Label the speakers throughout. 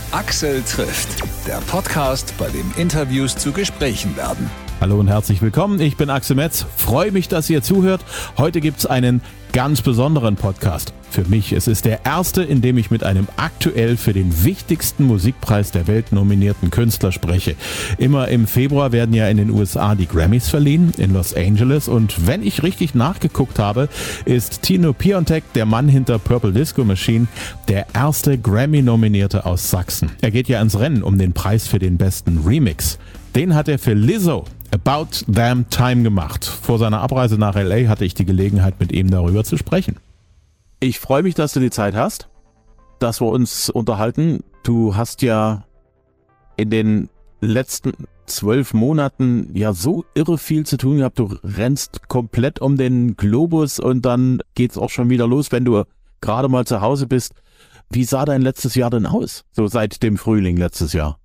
Speaker 1: Axel trifft, der Podcast, bei dem Interviews zu Gesprächen werden.
Speaker 2: Hallo und herzlich willkommen, ich bin Axel Metz, freue mich, dass ihr zuhört. Heute gibt's einen ganz besonderen Podcast. Für mich, es ist der erste, in dem ich mit einem aktuell für den wichtigsten Musikpreis der Welt nominierten Künstler spreche. Immer im Februar werden ja in den USA die Grammys verliehen, in Los Angeles. Und wenn ich richtig nachgeguckt habe, ist Tino Piontek, der Mann hinter Purple Disco Machine, der erste Grammy-Nominierte aus Sachsen. Er geht ja ins Rennen um den Preis für den besten Remix. Den hat er für Lizzo About Damn Time gemacht. Vor seiner Abreise nach LA hatte ich die Gelegenheit, mit ihm darüber zu sprechen. Ich freue mich, dass du die Zeit hast, dass wir uns unterhalten. Du hast ja in den letzten 12 Monaten ja so irre viel zu tun gehabt. Du rennst komplett um den Globus und dann geht's auch schon wieder los, wenn du gerade mal zu Hause bist. Wie sah dein letztes Jahr denn aus? So seit dem Frühling letztes Jahr.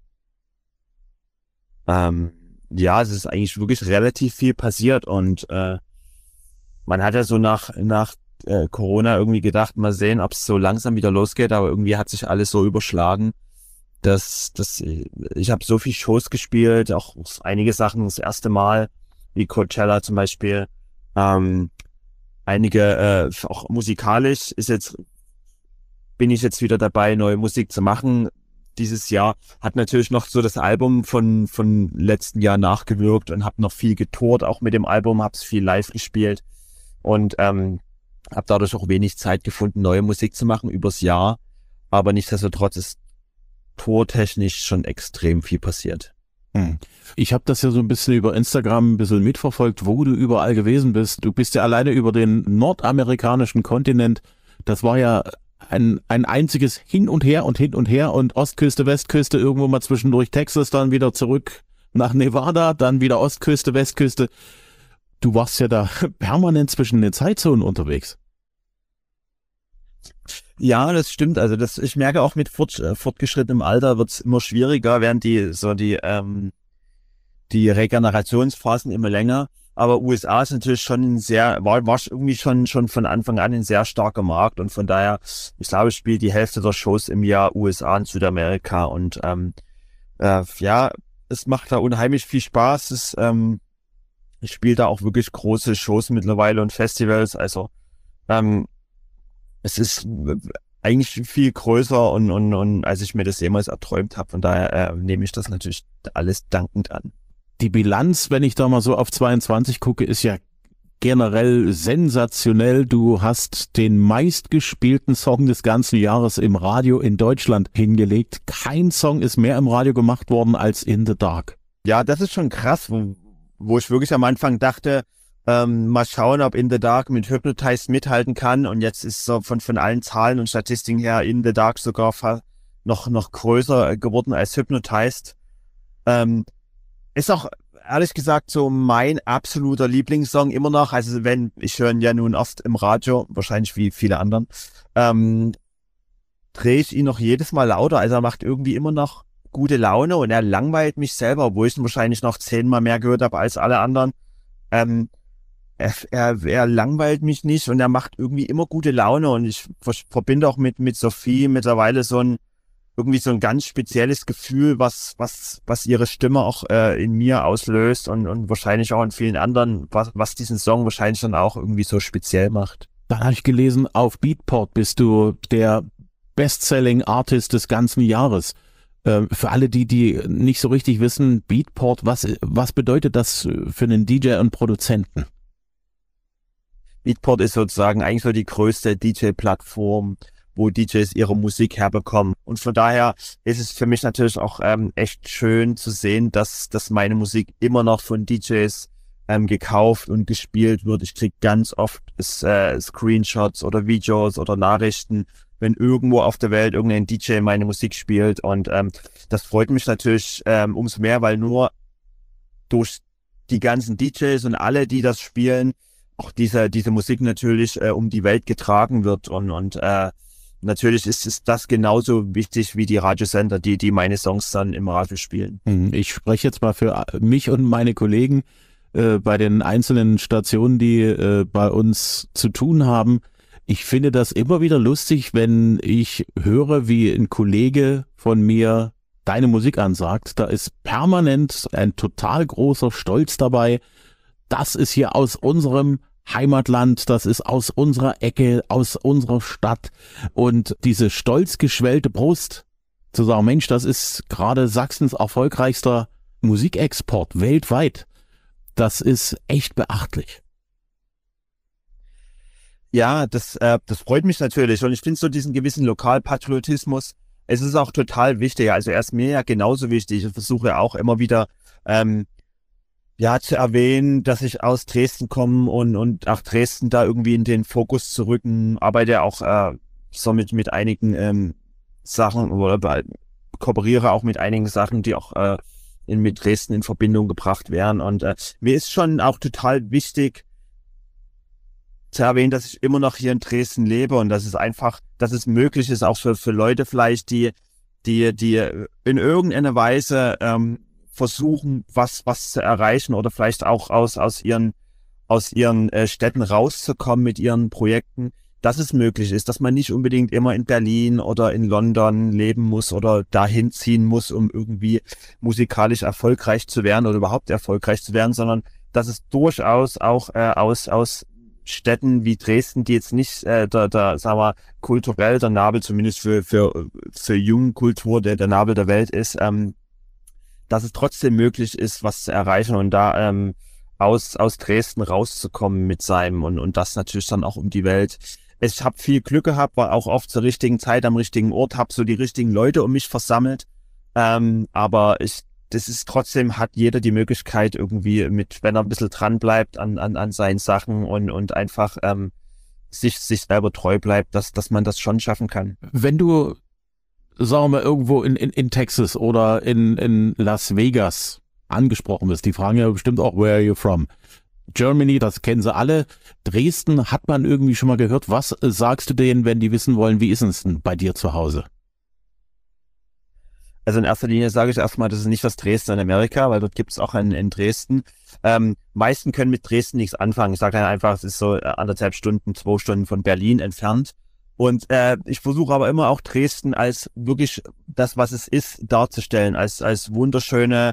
Speaker 3: Ja, es ist eigentlich wirklich relativ viel passiert und man hat ja so nach Corona irgendwie gedacht, mal sehen, ob es so langsam wieder losgeht, aber irgendwie hat sich alles so überschlagen, dass ich habe so viel Shows gespielt, auch einige Sachen das erste Mal, wie Coachella zum Beispiel, einige auch musikalisch bin ich jetzt wieder dabei, neue Musik zu machen. Dieses Jahr hat natürlich noch so das Album von letzten Jahr nachgewirkt und habe noch viel getourt, auch mit dem Album, habe es viel live gespielt und habe dadurch auch wenig Zeit gefunden, neue Musik zu machen übers Jahr, aber nichtsdestotrotz ist tourtechnisch schon extrem viel passiert.
Speaker 2: Ich habe das ja so ein bisschen über Instagram ein bisschen mitverfolgt, wo du überall gewesen bist. Du bist ja alleine über den nordamerikanischen Kontinent, das war ja ein einziges Hin und Her und Ostküste, Westküste, irgendwo mal zwischendurch Texas, dann wieder zurück nach Nevada, dann wieder Ostküste, Westküste. Du warst ja da permanent zwischen den Zeitzonen unterwegs.
Speaker 3: Ja, das stimmt. Also ich merke auch mit fortgeschrittenem Alter wird es immer schwieriger, werden die Regenerationsphasen immer länger. Aber USA ist natürlich schon war irgendwie schon von Anfang an ein sehr starker Markt und von daher, ich glaube, ich spiele die Hälfte der Shows im Jahr USA und Südamerika und ja, es macht da unheimlich viel Spaß. Ich spiele da auch wirklich große Shows mittlerweile und Festivals, also es ist eigentlich viel größer und als ich mir das jemals erträumt habe, von daher nehme ich das natürlich alles dankend an.
Speaker 2: Die Bilanz, wenn ich da mal so auf 22 gucke, ist ja generell sensationell. Du hast den meistgespielten Song des ganzen Jahres im Radio in Deutschland hingelegt. Kein Song ist mehr im Radio gemacht worden als In the Dark.
Speaker 3: Ja, das ist schon krass, wo ich wirklich am Anfang dachte, mal schauen, ob In the Dark mit Hypnotized mithalten kann. Und jetzt ist so von allen Zahlen und Statistiken her In the Dark sogar noch größer geworden als Hypnotized. Ist auch, ehrlich gesagt, so mein absoluter Lieblingssong immer noch. Also ich höre ihn ja nun oft im Radio, wahrscheinlich wie viele anderen, drehe ich ihn noch jedes Mal lauter. Also er macht irgendwie immer noch gute Laune und er langweilt mich selber, obwohl ich ihn wahrscheinlich noch 10-mal mehr gehört habe als alle anderen. Er langweilt mich nicht und er macht irgendwie immer gute Laune und ich verbinde auch mit Sophie mittlerweile so ein ganz spezielles Gefühl, was ihre Stimme auch in mir auslöst und wahrscheinlich auch in vielen anderen, was diesen Song wahrscheinlich dann auch irgendwie so speziell macht.
Speaker 2: Dann habe ich gelesen, auf Beatport bist du der Bestselling-Artist des ganzen Jahres. Für alle, die nicht so richtig wissen, Beatport, was bedeutet das für einen DJ und Produzenten?
Speaker 3: Beatport ist sozusagen eigentlich so die größte DJ-Plattform, wo DJs ihre Musik herbekommen. Und von daher ist es für mich natürlich auch echt schön zu sehen, dass meine Musik immer noch von DJs gekauft und gespielt wird. Ich kriege ganz oft Screenshots oder Videos oder Nachrichten, wenn irgendwo auf der Welt irgendein DJ meine Musik spielt. Und das freut mich natürlich umso mehr, weil nur durch die ganzen DJs und alle, die das spielen, auch diese Musik natürlich um die Welt getragen wird. Und natürlich ist das genauso wichtig wie die Radiosender, die meine Songs dann im Radio spielen.
Speaker 2: Ich spreche jetzt mal für mich und meine Kollegen bei den einzelnen Stationen, die bei uns zu tun haben. Ich finde das immer wieder lustig, wenn ich höre, wie ein Kollege von mir deine Musik ansagt. Da ist permanent ein total großer Stolz dabei. Das ist hier aus unserem Heimatland, das ist aus unserer Ecke, aus unserer Stadt. Und diese stolz geschwellte Brust, zu sagen, Mensch, das ist gerade Sachsens erfolgreichster Musikexport weltweit. Das ist echt beachtlich.
Speaker 3: Ja, das freut mich natürlich. Und ich finde so diesen gewissen Lokalpatriotismus, es ist auch total wichtig. Also er ist mir ja genauso wichtig. Ich versuche auch immer wieder zu erwähnen, dass ich aus Dresden komme und auch Dresden da irgendwie in den Fokus zu rücken. Arbeite auch so mit einigen Sachen oder kooperiere auch mit einigen Sachen, die auch mit Dresden in Verbindung gebracht werden. Und mir ist schon auch total wichtig zu erwähnen, dass ich immer noch hier in Dresden lebe und dass es möglich ist, auch für Leute vielleicht, die in irgendeiner Weise versuchen, was zu erreichen oder vielleicht auch aus ihren Städten rauszukommen mit ihren Projekten, dass es möglich ist, dass man nicht unbedingt immer in Berlin oder in London leben muss oder dahin ziehen muss, um irgendwie musikalisch erfolgreich zu werden oder überhaupt erfolgreich zu werden, sondern dass es durchaus auch aus Städten wie Dresden, die jetzt nicht sagen wir, kulturell der Nabel, zumindest für Jugendkultur der Nabel der Welt ist, dass es trotzdem möglich ist, was zu erreichen und da aus Dresden rauszukommen mit seinem und das natürlich dann auch um die Welt. Ich habe viel Glück gehabt, war auch oft zur richtigen Zeit am richtigen Ort, habe so die richtigen Leute um mich versammelt, aber das ist trotzdem, hat jeder die Möglichkeit irgendwie wenn er ein bisschen dran bleibt an seinen Sachen und einfach sich selber treu bleibt, dass man das schon schaffen kann.
Speaker 2: Wenn du, sagen wir mal, irgendwo in Texas oder in Las Vegas angesprochen bist, die fragen ja bestimmt auch, where are you from? Germany, das kennen sie alle. Dresden hat man irgendwie schon mal gehört. Was sagst du denen, wenn die wissen wollen, wie ist es denn bei dir zu Hause?
Speaker 3: Also in erster Linie sage ich erstmal, das ist nicht das Dresden in Amerika, weil dort gibt es auch in Dresden. Meisten können mit Dresden nichts anfangen. Ich sage dann einfach, es ist so 1,5 Stunden, 2 Stunden von Berlin entfernt. Und ich versuche aber immer auch Dresden als wirklich das, was es ist, darzustellen, als wunderschöne,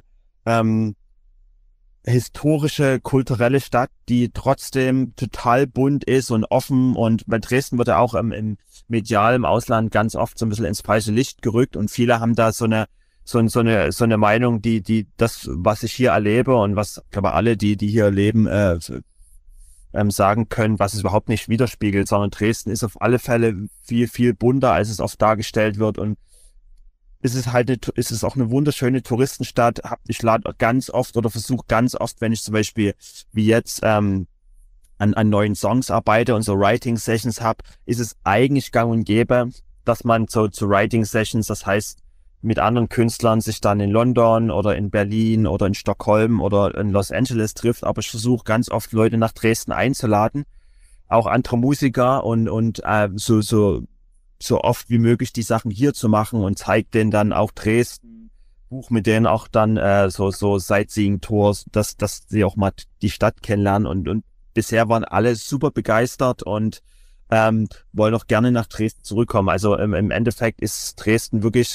Speaker 3: historische, kulturelle Stadt, die trotzdem total bunt ist und offen, und bei Dresden wird ja auch im medial im Ausland ganz oft so ein bisschen ins falsche Licht gerückt, und viele haben da so eine Meinung, die das, was ich hier erlebe und was, ich glaube, alle, die hier leben, sagen können, was es überhaupt nicht widerspiegelt, sondern Dresden ist auf alle Fälle viel, viel bunter, als es oft dargestellt wird, und es ist auch eine wunderschöne Touristenstadt. Ich lade ganz oft oder versuche ganz oft, wenn ich zum Beispiel wie jetzt an neuen Songs arbeite und so Writing-Sessions habe, ist es eigentlich gang und gäbe, dass man zu Writing-Sessions, das heißt mit anderen Künstlern, sich dann in London oder in Berlin oder in Stockholm oder in Los Angeles trifft. Aber ich versuche ganz oft Leute nach Dresden einzuladen, auch andere Musiker, und so oft wie möglich die Sachen hier zu machen, und zeigt denen dann auch Dresden, buch mit denen auch dann so Sightseeing-Tours, dass sie auch mal die Stadt kennenlernen, und bisher waren alle super begeistert und wollen auch gerne nach Dresden zurückkommen. Also im Endeffekt ist Dresden wirklich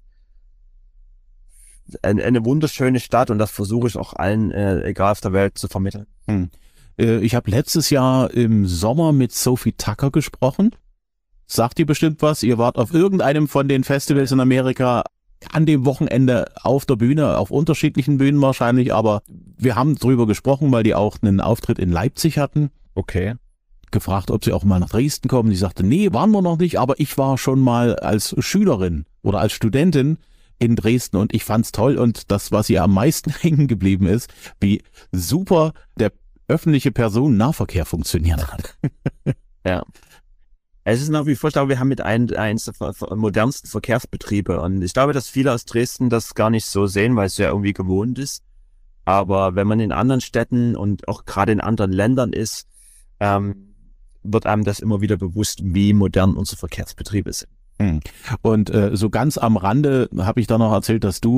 Speaker 3: eine wunderschöne Stadt, und das versuche ich auch allen, egal auf der Welt, zu vermitteln.
Speaker 2: Ich habe letztes Jahr im Sommer mit Sophie Tucker gesprochen. Sagt ihr bestimmt was? Ihr wart auf irgendeinem von den Festivals in Amerika an dem Wochenende auf der Bühne, auf unterschiedlichen Bühnen wahrscheinlich, aber wir haben drüber gesprochen, weil die auch einen Auftritt in Leipzig hatten.
Speaker 3: Okay.
Speaker 2: Gefragt, ob sie auch mal nach Dresden kommen. Die sagte, nee, waren wir noch nicht, aber ich war schon mal als Schülerin oder als Studentin in Dresden und ich fand's toll, und das, was ihr am meisten hängen geblieben ist, wie super der öffentliche Personennahverkehr funktioniert hat.
Speaker 3: Ja. Es ist nach wie vor, ich glaube, wir haben mit eins der modernsten Verkehrsbetriebe, und ich glaube, dass viele aus Dresden das gar nicht so sehen, weil es ja irgendwie gewohnt ist. Aber wenn man in anderen Städten und auch gerade in anderen Ländern ist, wird einem das immer wieder bewusst, wie modern unsere Verkehrsbetriebe sind.
Speaker 2: Und so ganz am Rande habe ich da noch erzählt, dass du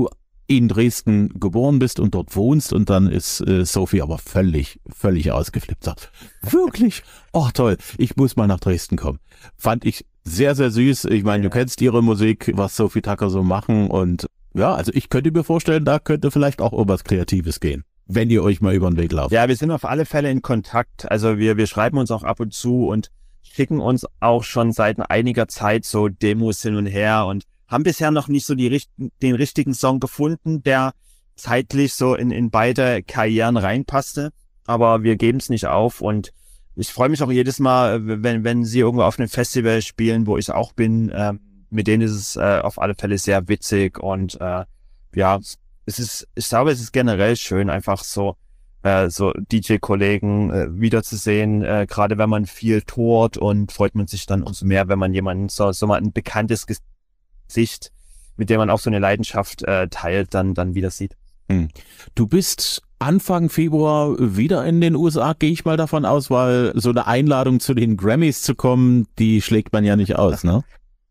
Speaker 2: in Dresden geboren bist und dort wohnst und dann ist Sophie aber völlig ausgeflippt. Sagt, wirklich? Oh toll, ich muss mal nach Dresden kommen. Fand ich sehr, sehr süß. Ich meine, du kennst ihre Musik, was Sophie Tucker so machen und ja, also ich könnte mir vorstellen, da könnte vielleicht auch was Kreatives gehen, wenn ihr euch mal über den Weg lauft.
Speaker 3: Ja, wir sind auf alle Fälle in Kontakt. Also wir schreiben uns auch ab und zu und schicken uns auch schon seit einiger Zeit so Demos hin und her und haben bisher noch nicht so den richtigen Song gefunden, der zeitlich so in beide Karrieren reinpasste. Aber wir geben es nicht auf und ich freue mich auch jedes Mal, wenn sie irgendwo auf einem Festival spielen, wo ich auch bin. Mit denen ist es auf alle Fälle sehr witzig und ja, ich glaube, es ist generell schön, einfach so DJ-Kollegen wiederzusehen, gerade wenn man viel tourt und freut man sich dann umso mehr, wenn man jemanden so mal ein bekanntes Gesicht, mit dem man auch so eine Leidenschaft teilt, dann wieder sieht.
Speaker 2: Du bist Anfang Februar wieder in den USA, gehe ich mal davon aus, weil so eine Einladung zu den Grammys zu kommen, die schlägt man ja nicht aus, ne?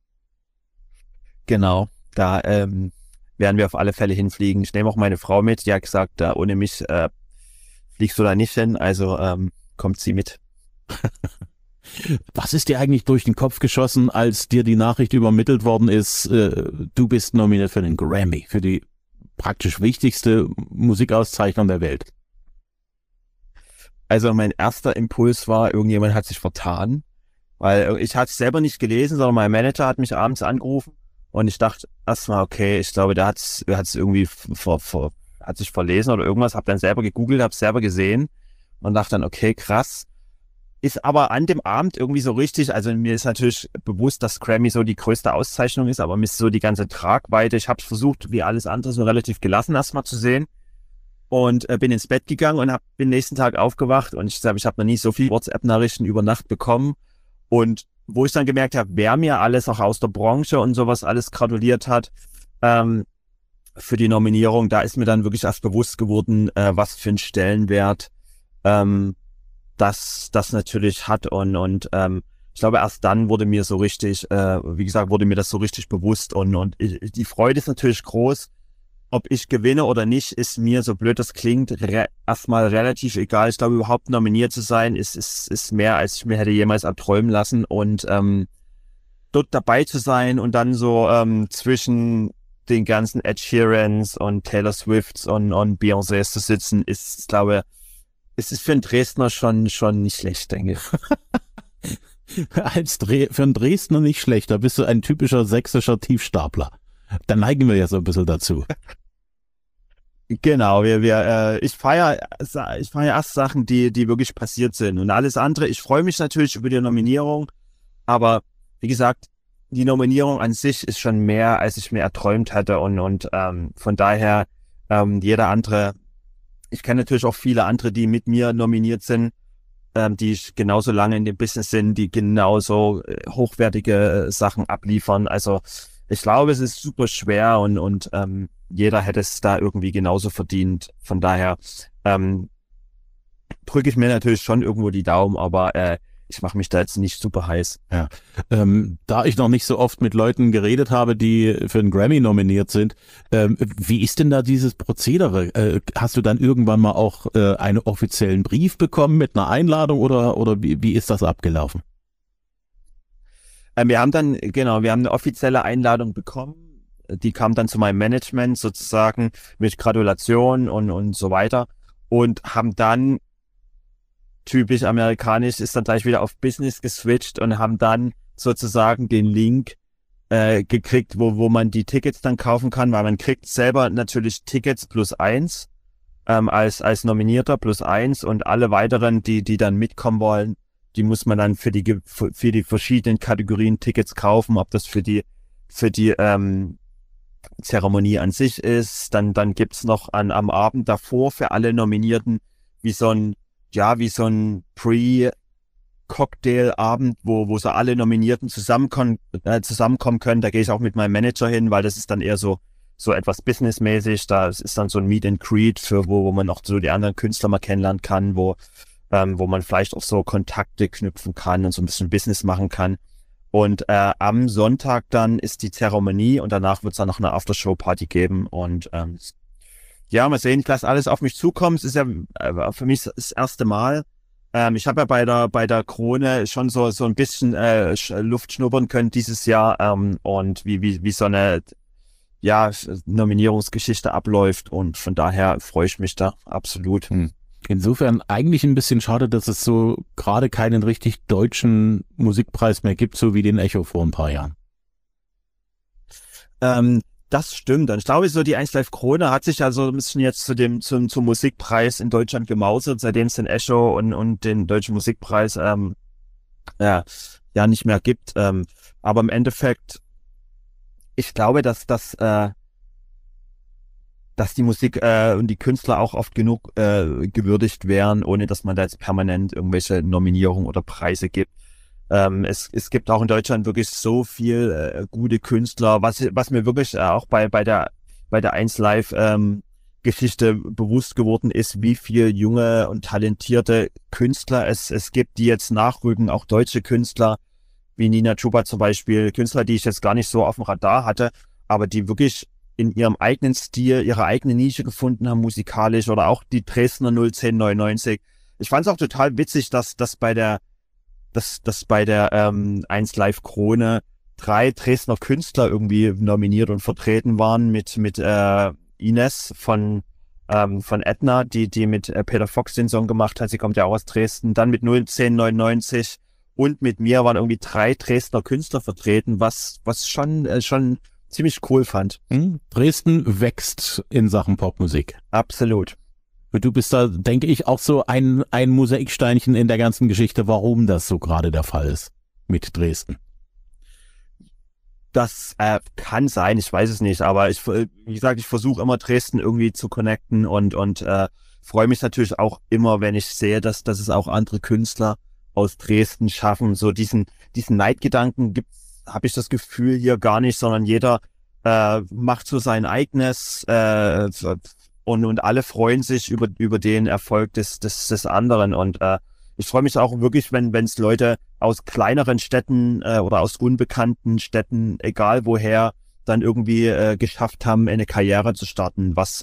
Speaker 3: Genau, da werden wir auf alle Fälle hinfliegen. Ich nehme auch meine Frau mit, die hat gesagt, ohne mich fliegst du da nicht hin, also kommt sie mit.
Speaker 2: Was ist dir eigentlich durch den Kopf geschossen, als dir die Nachricht übermittelt worden ist, du bist nominiert für den Grammy, für die praktisch wichtigste Musikauszeichnung der Welt?
Speaker 3: Also mein erster Impuls war, irgendjemand hat sich vertan, weil ich hatte es selber nicht gelesen, sondern mein Manager hat mich abends angerufen und ich dachte erstmal, okay, ich glaube, der hat es irgendwie hat sich verlesen oder irgendwas, habe dann selber gegoogelt, habe es selber gesehen und dachte dann, okay, krass. Ist aber an dem Abend irgendwie so richtig, also mir ist natürlich bewusst, dass Grammy so die größte Auszeichnung ist, aber mir ist so die ganze Tragweite, ich habe es versucht, wie alles andere, so relativ gelassen erstmal zu sehen und bin ins Bett gegangen und bin nächsten Tag aufgewacht und ich habe noch nie so viele WhatsApp-Nachrichten über Nacht bekommen und wo ich dann gemerkt habe, wer mir alles auch aus der Branche und sowas alles gratuliert hat, für die Nominierung, da ist mir dann wirklich erst bewusst geworden, was für einen Stellenwert das natürlich hat und ich glaube, erst dann wurde mir so richtig, wie gesagt, wurde mir das so richtig bewusst und die Freude ist natürlich groß. Ob ich gewinne oder nicht, ist mir, so blöd das klingt, erstmal relativ egal. Ich glaube, überhaupt nominiert zu sein, ist mehr, als ich mir hätte jemals erträumen lassen und dort dabei zu sein und dann so zwischen den ganzen Ed Sheerans und Taylor Swifts und Beyoncés zu sitzen, ist, glaube es ist für einen Dresdner schon nicht schlecht, denke ich.
Speaker 2: Für einen Dresdner nicht schlecht, da bist du ein typischer sächsischer Tiefstapler. Da neigen wir ja so ein bisschen dazu.
Speaker 3: Genau, ich feiere erst Sachen, die wirklich passiert sind und alles andere. Ich freue mich natürlich über die Nominierung, aber wie gesagt, die Nominierung an sich ist schon mehr, als ich mir erträumt hatte und von daher jeder andere. Ich kenne natürlich auch viele andere, die mit mir nominiert sind, die genauso lange in dem Business sind, die genauso hochwertige Sachen abliefern. Also ich glaube, es ist super schwer und jeder hätte es da irgendwie genauso verdient. Von daher drücke ich mir natürlich schon irgendwo die Daumen, aber ich mache mich da jetzt nicht super heiß.
Speaker 2: Ja. Da ich noch nicht so oft mit Leuten geredet habe, die für einen Grammy nominiert sind, wie ist denn da dieses Prozedere? Hast du dann irgendwann mal auch einen offiziellen Brief bekommen mit einer Einladung oder wie ist das abgelaufen?
Speaker 3: Wir haben eine offizielle Einladung bekommen. Die kam dann zu meinem Management sozusagen mit Gratulation und so weiter und haben dann typisch amerikanisch, ist dann gleich wieder auf Business geswitcht und haben dann sozusagen den Link gekriegt, wo man die Tickets dann kaufen kann, weil man kriegt selber natürlich Tickets +1 als Nominierter +1 und alle weiteren, die dann mitkommen wollen, die muss man dann für die verschiedenen Kategorien Tickets kaufen, ob das für die Zeremonie an sich ist. Dann gibt's noch am Abend davor für alle Nominierten wie so ein Pre-Cocktail-Abend, wo so alle Nominierten zusammenkommen können. Da gehe ich auch mit meinem Manager hin, weil das ist dann eher so etwas businessmäßig. Da ist dann so ein Meet and Greet wo man auch so die anderen Künstler mal kennenlernen kann, wo man vielleicht auch so Kontakte knüpfen kann und so ein bisschen Business machen kann. Und am Sonntag dann ist die Zeremonie und danach wird es dann noch eine Aftershow-Party geben. Und ja, mal sehen, ich lasse alles auf mich zukommen. Es ist ja für mich das erste Mal. Ich habe ja bei der Krone schon so ein bisschen Luft schnuppern können dieses Jahr und wie so eine Nominierungsgeschichte abläuft. Und von daher freue ich mich da absolut.
Speaker 2: Insofern eigentlich ein bisschen schade, dass es so gerade keinen richtig deutschen Musikpreis mehr gibt, so wie den Echo vor ein paar Jahren.
Speaker 3: Das stimmt. Und ich glaube, so die 1Live Krone hat sich ja so ein bisschen jetzt zum Musikpreis in Deutschland gemausert, seitdem es den Echo und den Deutschen Musikpreis nicht mehr gibt. Aber im Endeffekt, ich glaube, dass die Musik und die Künstler auch oft genug gewürdigt werden, ohne dass man da jetzt permanent irgendwelche Nominierungen oder Preise gibt. Es gibt auch in Deutschland wirklich so viel gute Künstler, was mir wirklich auch bei der 1Live Geschichte bewusst geworden ist, wie viel junge und talentierte Künstler es gibt, die jetzt nachrücken, auch deutsche Künstler, wie Nina Chuba zum Beispiel, Künstler, die ich jetzt gar nicht so auf dem Radar hatte, aber die wirklich in ihrem eigenen Stil ihre eigene Nische gefunden haben, musikalisch, oder auch die Dresdner 01099. Ich fand es auch total witzig, dass bei der 1Live Krone 3 Dresdner Künstler irgendwie nominiert und vertreten waren mit Ines von Edna, die mit Peter Fox den Song gemacht hat. Sie kommt ja auch aus Dresden. Dann mit 01099 und mit mir waren irgendwie 3 Dresdner Künstler vertreten, was schon ziemlich cool fand.
Speaker 2: Dresden wächst in Sachen Popmusik.
Speaker 3: Absolut.
Speaker 2: Du bist da, denke ich, auch so ein Mosaiksteinchen in der ganzen Geschichte, warum das so gerade der Fall ist mit Dresden.
Speaker 3: Das kann sein, ich weiß es nicht, aber wie gesagt, ich versuche immer Dresden irgendwie zu connecten und freue mich natürlich auch immer, wenn ich sehe, dass es auch andere Künstler aus Dresden schaffen. So diesen Neidgedanken habe ich das Gefühl hier gar nicht, sondern jeder macht so sein eigenes und alle freuen sich über den Erfolg des anderen. Und ich freue mich auch wirklich, wenn es Leute aus kleineren Städten oder aus unbekannten Städten, egal woher, dann irgendwie geschafft haben, eine Karriere zu starten, was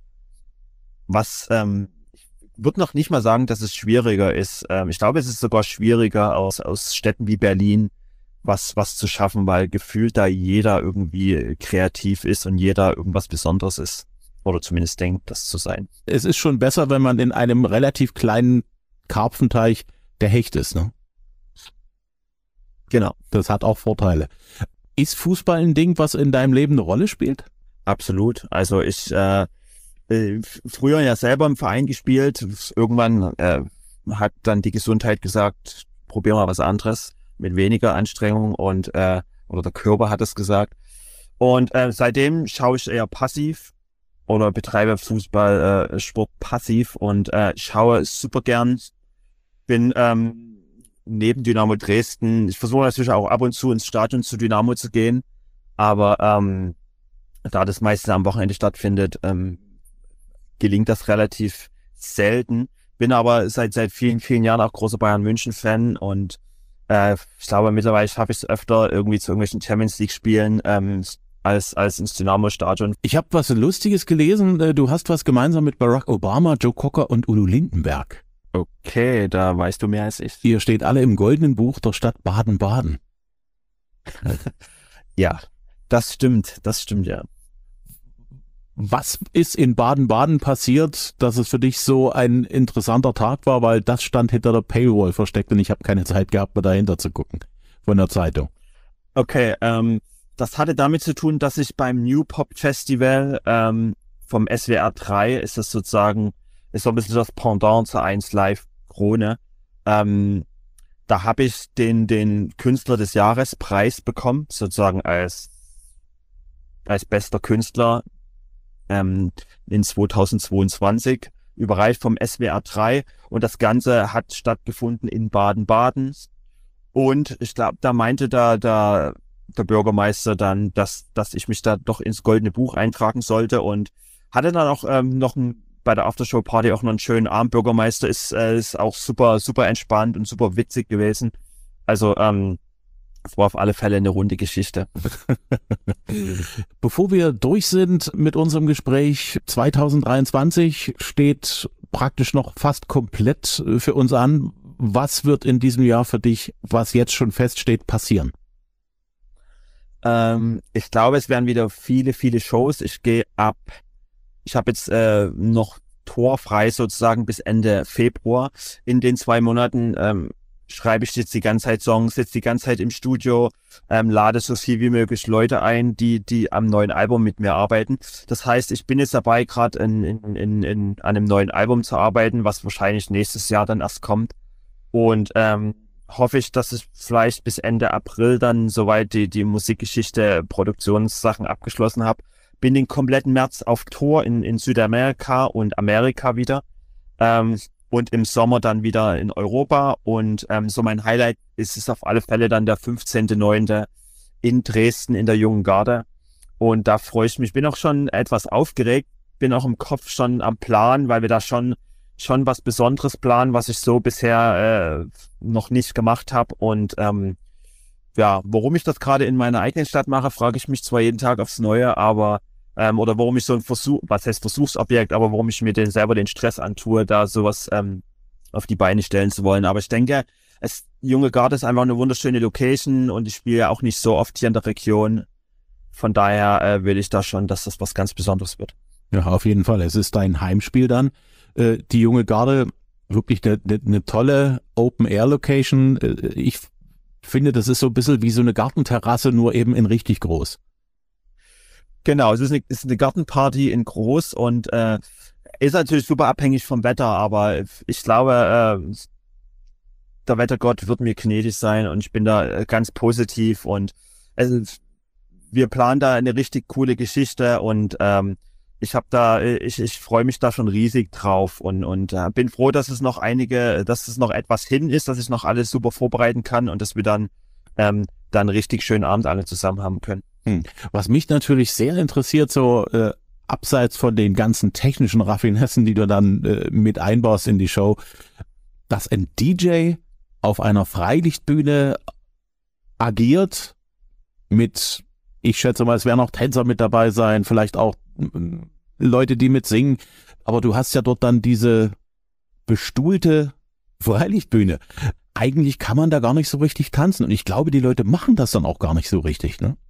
Speaker 3: ich würde noch nicht mal sagen, dass es schwieriger ist. Ich glaube, es ist sogar schwieriger, aus Städten wie Berlin was zu schaffen, weil gefühlt da jeder irgendwie kreativ ist und jeder irgendwas Besonderes ist. Oder zumindest denkt, das zu sein.
Speaker 2: Es ist schon besser, wenn man in einem relativ kleinen Karpfenteich der Hecht ist, ne?
Speaker 3: Genau.
Speaker 2: Das hat auch Vorteile. Ist Fußball ein Ding, was in deinem Leben eine Rolle spielt?
Speaker 3: Absolut. Also ich früher ja selber im Verein gespielt. Irgendwann hat dann die Gesundheit gesagt, probier mal was anderes mit weniger Anstrengung und oder der Körper hat es gesagt. Und seitdem schaue ich eher passiv oder betreibe Fußballsport passiv und schaue super gern. Bin neben Dynamo Dresden. Ich versuche natürlich auch ab und zu ins Stadion zu Dynamo zu gehen, aber da das meiste am Wochenende stattfindet, gelingt das relativ selten. Bin aber seit vielen, vielen Jahren auch großer Bayern München-Fan und ich glaube, mittlerweile schaffe ich es öfter irgendwie zu irgendwelchen Champions League Spielen als ins Dynamo-Stadion.
Speaker 2: Ich habe was Lustiges gelesen. Du hast was gemeinsam mit Barack Obama, Joe Cocker und Udo Lindenberg.
Speaker 3: Okay, da weißt du mehr als ich.
Speaker 2: Ihr steht alle im goldenen Buch der Stadt Baden-Baden.
Speaker 3: Ja, das stimmt, ja.
Speaker 2: Was ist in Baden-Baden passiert, dass es für dich so ein interessanter Tag war, weil das stand hinter der Paywall versteckt und ich habe keine Zeit gehabt, mir dahinter zu gucken von der Zeitung.
Speaker 3: Okay, das hatte damit zu tun, dass ich beim New Pop Festival vom SWR 3, ist das sozusagen, ist so ein bisschen das Pendant zur 1Live Krone, da habe ich den Künstler des Jahres Preis bekommen, sozusagen als bester Künstler in 2022, überreicht vom SWR 3 und das Ganze hat stattgefunden in Baden-Baden und ich glaube, da meinte der Bürgermeister dann, dass ich mich da doch ins Goldene Buch eintragen sollte und hatte dann auch bei der Aftershow-Party auch noch einen schönen Abend. Bürgermeister ist auch super, super entspannt und super witzig gewesen. Also es war auf alle Fälle eine runde Geschichte.
Speaker 2: Bevor wir durch sind mit unserem Gespräch, 2023 steht praktisch noch fast komplett für uns an. Was wird in diesem Jahr für dich, was jetzt schon feststeht, passieren?
Speaker 3: Ich glaube, es werden wieder viele, viele Shows. Ich habe jetzt noch torfrei sozusagen bis Ende Februar. In den 2 Monaten schreibe ich jetzt die ganze Zeit Songs, sitze die ganze Zeit im Studio, lade so viel wie möglich Leute ein, die am neuen Album mit mir arbeiten. Das heißt, ich bin jetzt dabei, gerade an einem neuen Album zu arbeiten, was wahrscheinlich nächstes Jahr dann erst kommt. Und hoffe ich, dass ich vielleicht bis Ende April dann soweit die Musikgeschichte, Produktionssachen abgeschlossen habe. Bin den kompletten März auf Tour in Südamerika und Amerika wieder. Und im Sommer dann wieder in Europa. Und so mein Highlight ist es auf alle Fälle dann der 15.09. in Dresden in der Jungen Garde. Und da freue ich mich. Bin auch schon etwas aufgeregt, bin auch im Kopf schon am Plan, weil wir da schon was Besonderes planen, was ich so bisher noch nicht gemacht habe. Und warum ich das gerade in meiner eigenen Stadt mache, frage ich mich zwar jeden Tag aufs Neue, aber oder warum ich so ein Versuchsobjekt, aber warum ich mir selber den Stress antue, da sowas auf die Beine stellen zu wollen. Aber ich denke, Junge Garde ist einfach eine wunderschöne Location und ich spiele ja auch nicht so oft hier in der Region. Von daher will ich da schon, dass das was ganz Besonderes wird.
Speaker 2: Ja, auf jeden Fall. Es ist dein Heimspiel dann. Die Junge Garde, wirklich eine tolle Open-Air-Location. Ich finde, das ist so ein bisschen wie so eine Gartenterrasse, nur eben in richtig groß.
Speaker 3: Genau, es ist eine Gartenparty in groß und ist natürlich super abhängig vom Wetter, aber ich glaube, der Wettergott wird mir gnädig sein und ich bin da ganz positiv und wir planen da eine richtig coole Geschichte und ich freue mich da schon riesig drauf und bin froh, dass es noch etwas hin ist, dass ich noch alles super vorbereiten kann und dass wir dann einen richtig schönen Abend alle zusammen haben können.
Speaker 2: Was mich natürlich sehr interessiert, so abseits von den ganzen technischen Raffinessen, die du dann mit einbaust in die Show, dass ein DJ auf einer Freilichtbühne agiert mit, ich schätze mal, es werden auch Tänzer mit dabei sein, vielleicht auch Leute, die mitsingen, aber du hast ja dort dann diese bestuhlte Freilichtbühne. Eigentlich kann man da gar nicht so richtig tanzen und ich glaube, die Leute machen das dann auch gar nicht so richtig, ne?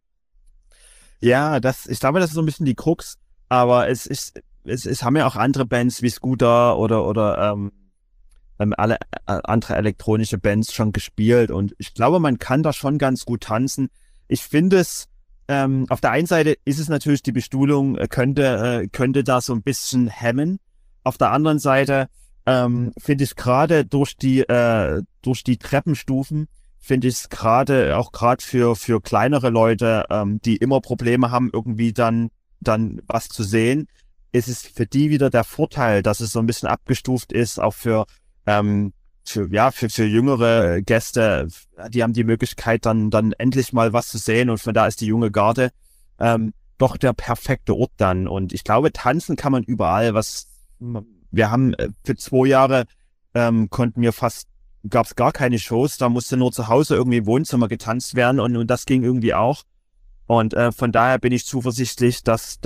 Speaker 3: Ja, ich glaube, das ist so ein bisschen die Krux, aber es haben ja auch andere Bands wie Scooter oder alle andere elektronische Bands schon gespielt und ich glaube, man kann da schon ganz gut tanzen. Ich finde es, auf der einen Seite ist es natürlich, die Bestuhlung könnte da so ein bisschen hemmen. Auf der anderen Seite finde ich gerade durch die Treppenstufen, finde ich es gerade für kleinere Leute, die immer Probleme haben, irgendwie dann was zu sehen, ist es für die wieder der Vorteil, dass es so ein bisschen abgestuft ist, auch für jüngere Gäste, die haben die Möglichkeit, dann endlich mal was zu sehen und von da ist die Junge Garde doch der perfekte Ort dann. Und ich glaube, tanzen kann man überall. Wir haben für 2 Jahre gab es gar keine Shows, da musste nur zu Hause irgendwie im Wohnzimmer getanzt werden und das ging irgendwie auch. Und von daher bin ich zuversichtlich, dass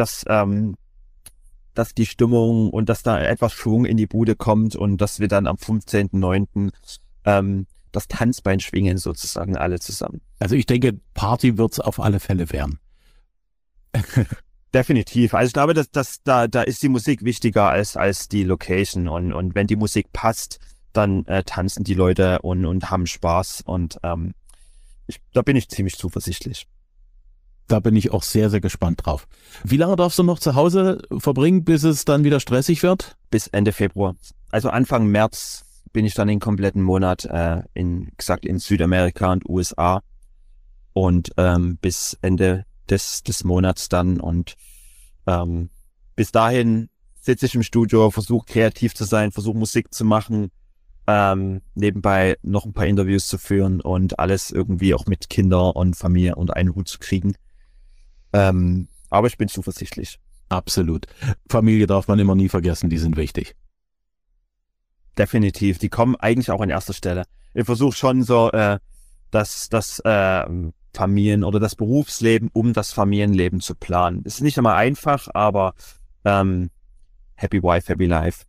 Speaker 3: die Stimmung und dass da etwas Schwung in die Bude kommt und dass wir dann am 15.09. Das Tanzbein schwingen sozusagen alle zusammen.
Speaker 2: Also ich denke, Party wird's auf alle Fälle werden.
Speaker 3: Definitiv. Also ich glaube, da ist die Musik wichtiger als die Location und wenn die Musik passt, dann tanzen die Leute und haben Spaß und da bin ich ziemlich zuversichtlich.
Speaker 2: Da bin ich auch sehr, sehr gespannt drauf. Wie lange darfst du noch zu Hause verbringen, bis es dann wieder stressig wird?
Speaker 3: Bis Ende Februar. Also Anfang März bin ich dann den kompletten Monat in Südamerika und USA und bis Ende des Monats dann und bis dahin sitze ich im Studio, versuche kreativ zu sein, versuche Musik zu machen, nebenbei noch ein paar Interviews zu führen und alles irgendwie auch mit Kinder und Familie unter einen Hut zu kriegen. Aber ich bin zuversichtlich.
Speaker 2: Absolut. Familie darf man immer nie vergessen, die sind wichtig.
Speaker 3: Definitiv, die kommen eigentlich auch an erster Stelle. Ich versuche schon so das Familien- oder das Berufsleben, um das Familienleben zu planen. Ist nicht immer einfach, aber happy wife, happy life.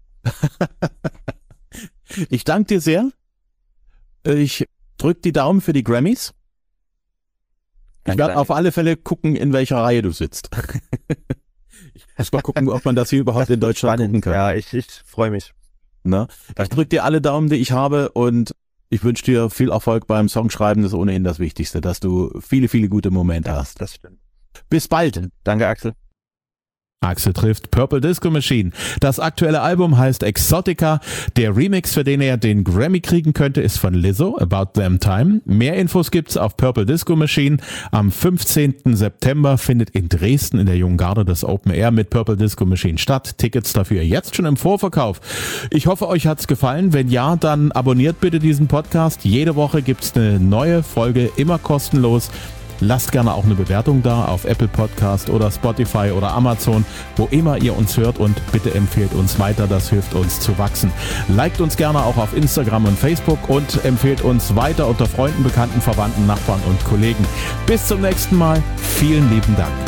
Speaker 2: Ich danke dir sehr. Ich drück die Daumen für die Grammys. Ich werde auf alle Fälle gucken, in welcher Reihe du sitzt. Ich muss mal gucken, ob man das hier überhaupt in Deutschland gucken kann.
Speaker 3: Ja, ich freue mich.
Speaker 2: Na? Ich drück dir alle Daumen, die ich habe, und ich wünsche dir viel Erfolg beim Songschreiben. Das ist ohnehin das Wichtigste, dass du viele, viele gute Momente hast.
Speaker 3: Das stimmt.
Speaker 2: Bis bald.
Speaker 3: Danke, Axel.
Speaker 2: Axel trifft Purple Disco Machine. Das aktuelle Album heißt Exotica. Der Remix, für den er den Grammy kriegen könnte, ist von Lizzo, About Them Time. Mehr Infos gibt's auf Purple Disco Machine. Am 15. September findet in Dresden in der Jungen Garde das Open Air mit Purple Disco Machine statt. Tickets dafür jetzt schon im Vorverkauf. Ich hoffe, euch hat's gefallen. Wenn ja, dann abonniert bitte diesen Podcast. Jede Woche gibt's eine neue Folge, immer kostenlos. Lasst gerne auch eine Bewertung da auf Apple Podcast oder Spotify oder Amazon, wo immer ihr uns hört, und bitte empfehlt uns weiter, das hilft uns zu wachsen. Liked uns gerne auch auf Instagram und Facebook und empfehlt uns weiter unter Freunden, Bekannten, Verwandten, Nachbarn und Kollegen. Bis zum nächsten Mal. Vielen lieben Dank.